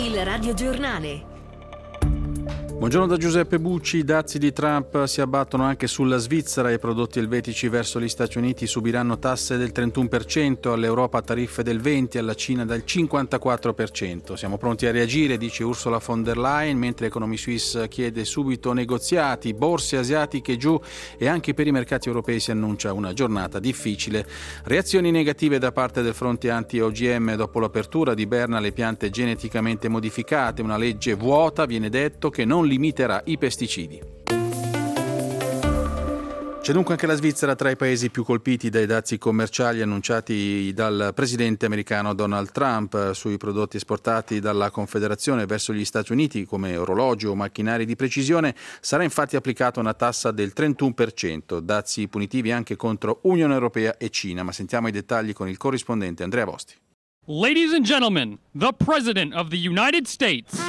Il radiogiornale. Buongiorno da Giuseppe Bucci. I dazi di Trump si abbattono anche sulla Svizzera. I prodotti elvetici verso gli Stati Uniti subiranno tasse del 31%, all'Europa tariffe del 20%, alla Cina del 54%. Siamo pronti a reagire, dice Ursula von der Leyen, mentre Economy Suisse chiede subito negoziati, borse asiatiche giù e anche per i mercati europei si annuncia una giornata difficile. Reazioni negative da parte del fronte anti-OGM dopo l'apertura di Berna alle piante geneticamente modificate. Una legge vuota, viene detto, che non limiterà i pesticidi. C'è dunque anche la Svizzera tra i paesi più colpiti dai dazi commerciali annunciati dal presidente americano Donald Trump sui prodotti esportati dalla Confederazione verso gli Stati Uniti, come orologi o macchinari di precisione. Sarà infatti applicata una tassa del 31%, dazi punitivi anche contro Unione Europea e Cina. Ma sentiamo i dettagli con il corrispondente Andrea Bosti. Ladies and gentlemen, the President of the United States.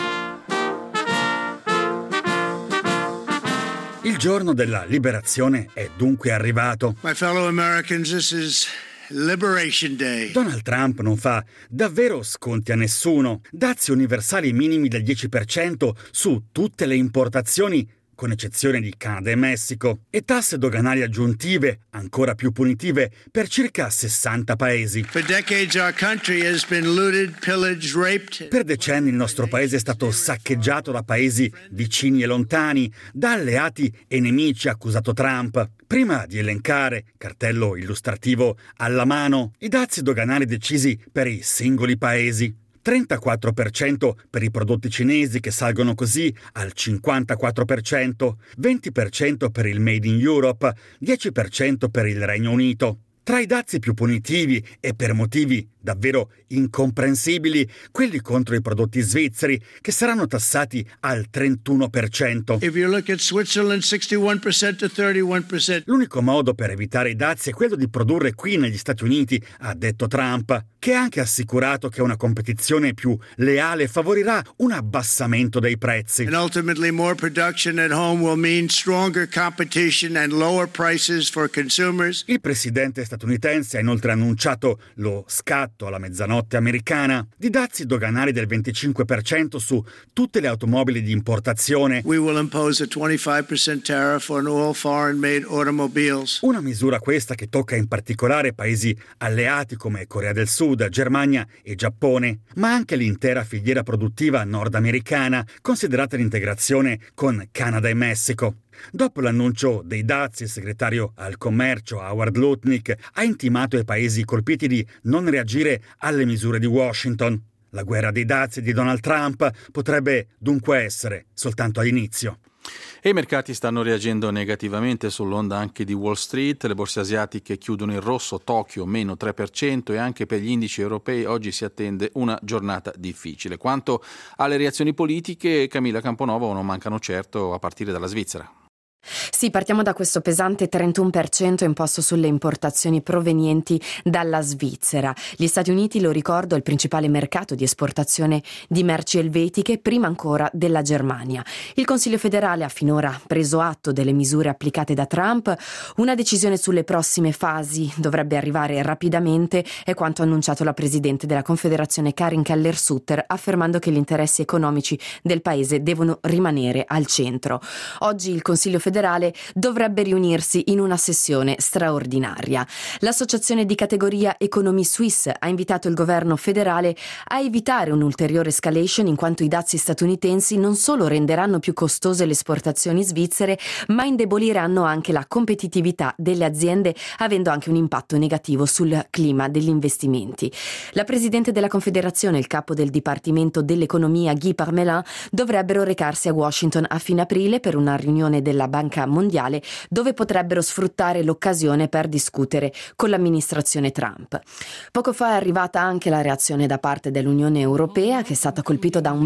Il giorno della liberazione è dunque arrivato. My fellow Americans, this is Liberation Day. Donald Trump non fa davvero sconti a nessuno. Dazi universali minimi del 10% su tutte le importazioni, con eccezione di Canada e Messico, e tasse doganali aggiuntive, ancora più punitive, per circa 60 paesi. For decades our country has been looted, pillaged, raped. Per decenni il nostro paese è stato saccheggiato da paesi vicini e lontani, da alleati e nemici, ha accusato Trump. Prima di elencare, cartello illustrativo alla mano, i dazi doganali decisi per i singoli paesi. 34% per i prodotti cinesi, che salgono così al 54%, 20% per il Made in Europe, 10% per il Regno Unito. Tra i dazi più punitivi e per motivi davvero incomprensibili, quelli contro i prodotti svizzeri, che saranno tassati al 31%. If you look at Switzerland, 61% to 31%. L'unico modo per evitare i dazi è quello di produrre qui negli Stati Uniti, ha detto Trump, che ha anche assicurato che una competizione più leale favorirà un abbassamento dei prezzi. And ultimately more production at home will mean stronger competition and lower prices for consumers. Il presidente statunitense ha inoltre annunciato lo scatto alla mezzanotte americana di dazi doganali del 25% su tutte le automobili di importazione. We will impose a 25% tariff on all foreign-made automobiles. Una misura questa che tocca in particolare paesi alleati come Corea del Sud, Germania e Giappone, ma anche l'intera filiera produttiva nordamericana, considerata l'integrazione con Canada e Messico. Dopo l'annuncio dei dazi, il segretario al commercio Howard Lutnick ha intimato ai paesi colpiti di non reagire alle misure di Washington. La guerra dei dazi di Donald Trump potrebbe dunque essere soltanto all'inizio. E i mercati stanno reagendo negativamente sull'onda anche di Wall Street. Le borse asiatiche chiudono in rosso, Tokyo meno 3%, e anche per gli indici europei oggi si attende una giornata difficile. Quanto alle reazioni politiche, Camilla Camponovo, non mancano certo, a partire dalla Svizzera. Sì, partiamo da questo pesante 31% imposto sulle importazioni provenienti dalla Svizzera. Gli Stati Uniti, lo ricordo, è il principale mercato di esportazione di merci elvetiche, prima ancora della Germania. Il Consiglio federale ha finora preso atto delle misure applicate da Trump. Una decisione sulle prossime fasi dovrebbe arrivare rapidamente, è quanto annunciato la presidente della Confederazione Karin Keller-Sutter, affermando che gli interessi economici del paese devono rimanere al centro. Oggi il Consiglio federale dovrebbe riunirsi in una sessione straordinaria. L'associazione di categoria Economy Suisse ha invitato il governo federale a evitare un'ulteriore escalation, in quanto i dazi statunitensi non solo renderanno più costose le esportazioni svizzere, ma indeboliranno anche la competitività delle aziende, avendo anche un impatto negativo sul clima degli investimenti. La presidente della Confederazione e il capo del Dipartimento dell'Economia Guy Parmelin dovrebbero recarsi a Washington a fine aprile per una riunione della Banca Mondiale, dove potrebbero sfruttare l'occasione per discutere con l'amministrazione Trump. Poco fa è arrivata anche la reazione da parte dell'Unione Europea, che è stata colpita da un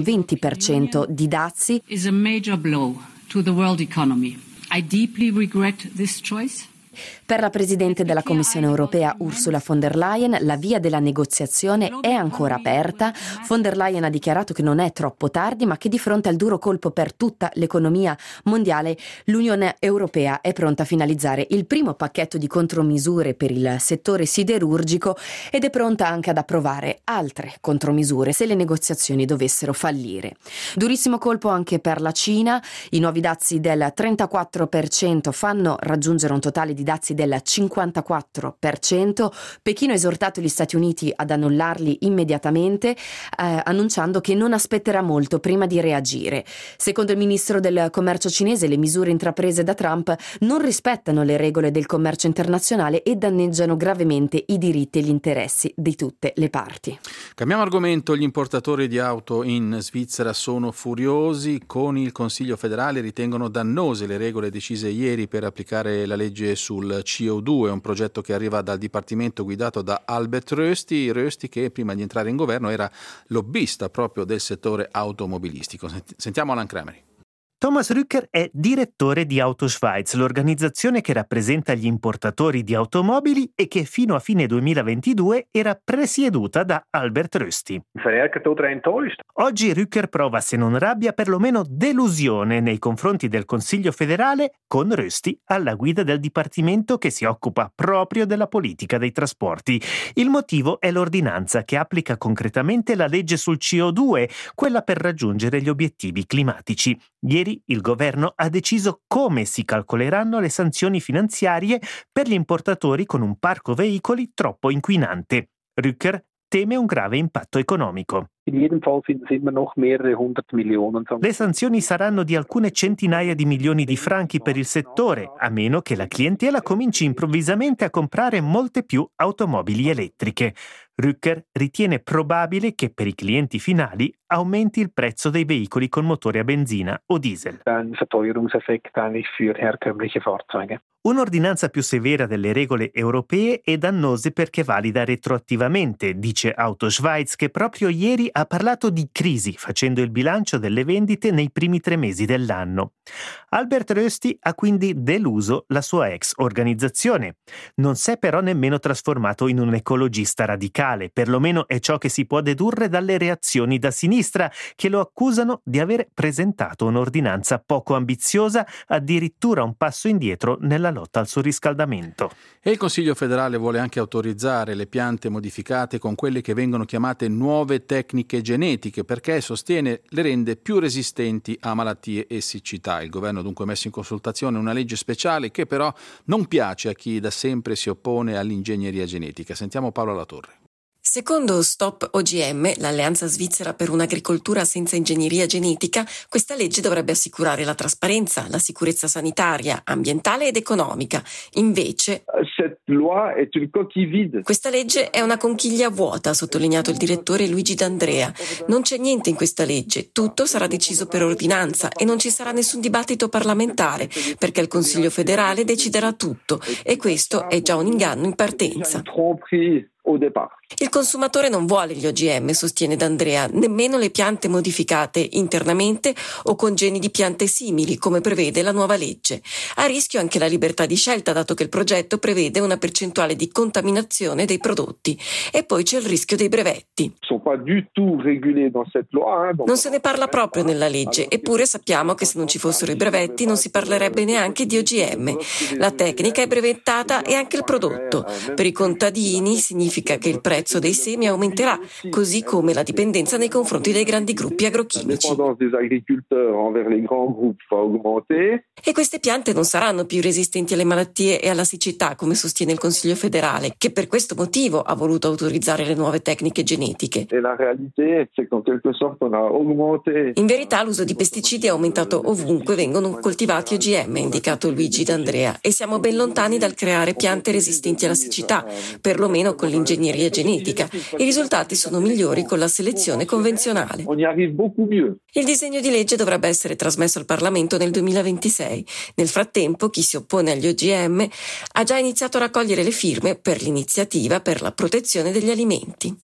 20% di dazi. Is a major blow to the world economy. I deeply regret this choice. Per la Presidente della Commissione europea Ursula von der Leyen la via della negoziazione è ancora aperta. Von der Leyen ha dichiarato che non è troppo tardi, ma che di fronte al duro colpo per tutta l'economia mondiale l'Unione europea è pronta a finalizzare il primo pacchetto di contromisure per il settore siderurgico ed è pronta anche ad approvare altre contromisure se le negoziazioni dovessero fallire. Durissimo colpo anche per la Cina. I nuovi dazi del 34% fanno raggiungere un totale di dazi del 54%. Pechino ha esortato gli Stati Uniti ad annullarli immediatamente, annunciando che non aspetterà molto prima di reagire. Secondo il ministro del commercio cinese, le misure intraprese da Trump non rispettano le regole del commercio internazionale e danneggiano gravemente i diritti e gli interessi di tutte le parti. Cambiamo argomento. Gli importatori di auto in Svizzera sono furiosi. Con il Consiglio federale ritengono dannose le regole decise ieri per applicare la legge sul CO2, un progetto che arriva dal Dipartimento guidato da Albert Rösti che prima di entrare in governo era lobbista proprio del settore automobilistico. Sentiamo Alan Kramer. Thomas Rücker è direttore di Autoschweiz, l'organizzazione che rappresenta gli importatori di automobili e che fino a fine 2022 era presieduta da Albert Rösti. Oggi Rücker prova, se non rabbia, perlomeno delusione nei confronti del Consiglio federale, con Rösti alla guida del dipartimento che si occupa proprio della politica dei trasporti. Il motivo è l'ordinanza che applica concretamente la legge sul CO2, quella per raggiungere gli obiettivi climatici. Ieri il governo ha deciso come si calcoleranno le sanzioni finanziarie per gli importatori con un parco veicoli troppo inquinante. Rücker teme un grave impatto economico. Le sanzioni saranno di alcune centinaia di milioni di franchi per il settore, a meno che la clientela cominci improvvisamente a comprare molte più automobili elettriche. Rücker ritiene probabile che per i clienti finali aumenti il prezzo dei veicoli con motore a benzina o diesel. Un'ordinanza più severa delle regole europee è dannosa perché valida retroattivamente, dice Autoschweiz, che proprio ieri ha parlato di crisi facendo il bilancio delle vendite nei primi 3 mesi dell'anno. Albert Rösti ha quindi deluso la sua ex organizzazione. Non si è però nemmeno trasformato in un ecologista radicale, perlomeno è ciò che si può dedurre dalle reazioni da sinistra, che lo accusano di aver presentato un'ordinanza poco ambiziosa, addirittura un passo indietro nella lotta al surriscaldamento. E il Consiglio federale vuole anche autorizzare le piante modificate con quelle che vengono chiamate nuove tecniche genetiche, perché sostiene le rende più resistenti a malattie e siccità. Il governo dunque ha messo in consultazione una legge speciale che però non piace a chi da sempre si oppone all'ingegneria genetica. Sentiamo Paolo Latorre. Secondo Stop OGM, l'Alleanza Svizzera per un'agricoltura senza ingegneria genetica, questa legge dovrebbe assicurare la trasparenza, la sicurezza sanitaria, ambientale ed economica. Invece, questa legge è una conchiglia vuota, ha sottolineato il direttore Luigi D'Andrea. Non c'è niente in questa legge, tutto sarà deciso per ordinanza e non ci sarà nessun dibattito parlamentare, perché il Consiglio federale deciderà tutto e questo è già un inganno in partenza. Il consumatore non vuole gli OGM, sostiene D'Andrea, nemmeno le piante modificate internamente o con geni di piante simili, come prevede la nuova legge. A rischio anche la libertà di scelta, dato che il progetto prevede una percentuale di contaminazione dei prodotti. E poi c'è il rischio dei brevetti. Non se ne parla proprio nella legge, eppure sappiamo che se non ci fossero i brevetti non si parlerebbe neanche di OGM. La tecnica è brevettata e anche il prodotto. Per i contadini significa che il prezzo dei semi aumenterà, così come la dipendenza nei confronti dei grandi gruppi agrochimici. E queste piante non saranno più resistenti alle malattie e alla siccità, come sostiene il Consiglio federale, che per questo motivo ha voluto autorizzare le nuove tecniche genetiche. In verità l'uso di pesticidi è aumentato ovunque vengono coltivati OGM, ha indicato Luigi D'Andrea, e siamo ben lontani dal creare piante resistenti alla siccità, perlomeno con l'ingegneria genetica. I risultati sono migliori con la selezione convenzionale. Il disegno di legge dovrebbe essere trasmesso al Parlamento nel 2026. Nel frattempo, chi si oppone agli OGM ha già iniziato a raccogliere le firme per l'iniziativa per la protezione degli alimenti.